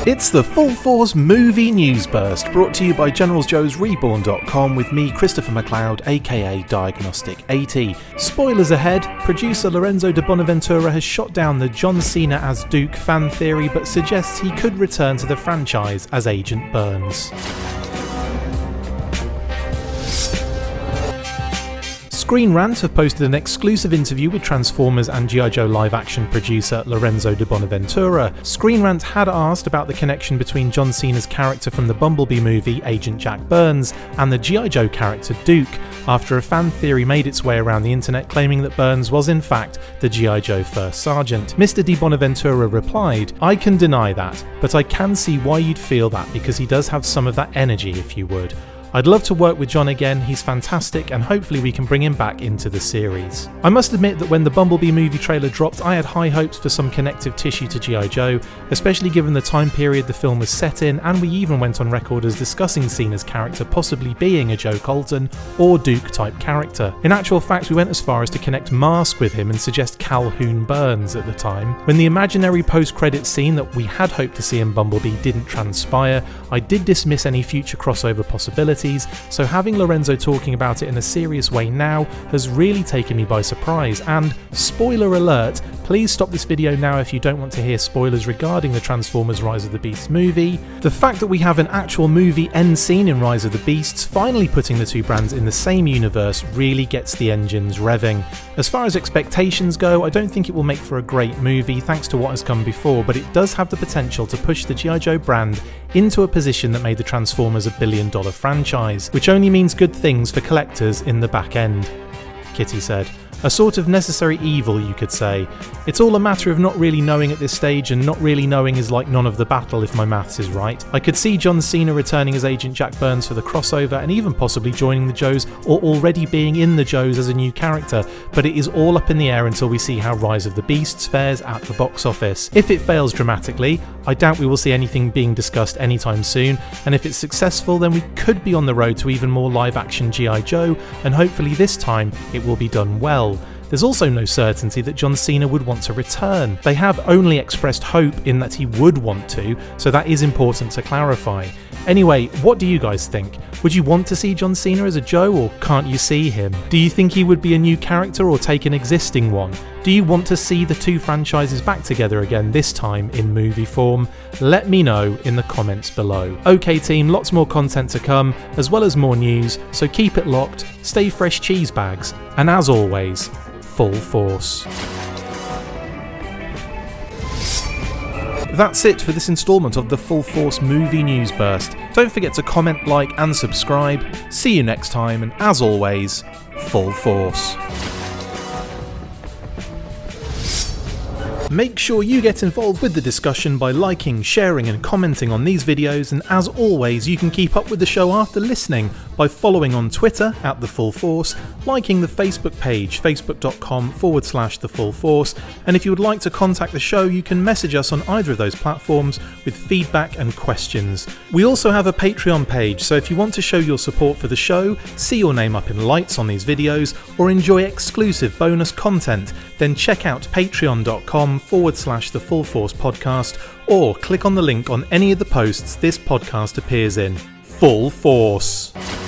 It's the Full Force Movie News Burst, brought to you by GeneralsJoesReborn.com with me, Christopher McLeod, aka Diagnostic80. Spoilers ahead, producer Lorenzo de Bonaventura has shot down the John Cena as Duke fan theory, but suggests he could return to the franchise as Agent Burns. Screen Rant have posted an exclusive interview with Transformers and G.I. Joe live-action producer Lorenzo de Bonaventura. Screen Rant had asked about the connection between John Cena's character from the Bumblebee movie, Agent Jack Burns, and the G.I. Joe character Duke, after a fan theory made its way around the internet claiming that Burns was in fact the G.I. Joe First Sergeant. Mr. de Bonaventura replied, "I can deny that, but I can see why you'd feel that because he does have some of that energy, if you would. I'd love to work with John again, he's fantastic, and hopefully we can bring him back into the series." I must admit that when the Bumblebee movie trailer dropped, I had high hopes for some connective tissue to G.I. Joe, especially given the time period the film was set in, and we even went on record as discussing Cena's character possibly being a Joe Colton or Duke type character. In actual fact, we went as far as to connect Mask with him and suggest Calhoun Burns at the time. When the imaginary post-credit scene that we had hoped to see in Bumblebee didn't transpire, I did dismiss any future crossover possibilities, so having Lorenzo talking about it in a serious way now has really taken me by surprise, and spoiler alert, please stop this video now if you don't want to hear spoilers regarding the Transformers Rise of the Beasts movie. The fact that we have an actual movie end scene in Rise of the Beasts finally putting the two brands in the same universe really gets the engines revving. As far as expectations go, I don't think it will make for a great movie thanks to what has come before, but it does have the potential to push the G.I. Joe brand into a position that made the Transformers a billion-dollar franchise, which only means good things for collectors in the back end. Kitty said. A sort of necessary evil, you could say. It's all a matter of not really knowing at this stage, and not really knowing is like none of the battle if my maths is right. I could see John Cena returning as Agent Jack Burns for the crossover and even possibly joining the Joes or already being in the Joes as a new character, but it is all up in the air until we see how Rise of the Beasts fares at the box office. If it fails dramatically, I doubt we will see anything being discussed anytime soon, and if it's successful then we could be on the road to even more live action G.I. Joe, and hopefully this time it will be done well. There's also no certainty that John Cena would want to return. They have only expressed hope in that he would want to, so that is important to clarify. Anyway, what do you guys think? Would you want to see John Cena as a Joe, or can't you see him? Do you think he would be a new character or take an existing one? Do you want to see the two franchises back together again, this time in movie form? Let me know in the comments below. Okay team, lots more content to come, as well as more news, so keep it locked, stay fresh cheese bags, and as always, full force. That's it for this instalment of the Full Force Movie News Burst. Don't forget to comment, like and subscribe. See you next time, and as always, full force. Make sure you get involved with the discussion by liking, sharing and commenting on these videos, and as always you can keep up with the show after listening by following on Twitter @TheFullForce, liking the Facebook page facebook.com/TheFullForce, and if you would like to contact the show you can message us on either of those platforms with feedback and questions. We also have a Patreon page, so if you want to show your support for the show, see your name up in lights on these videos, or enjoy exclusive bonus content, then check out patreon.com/TheFullForce podcast, or click on the link on any of the posts this podcast appears in. Full Force!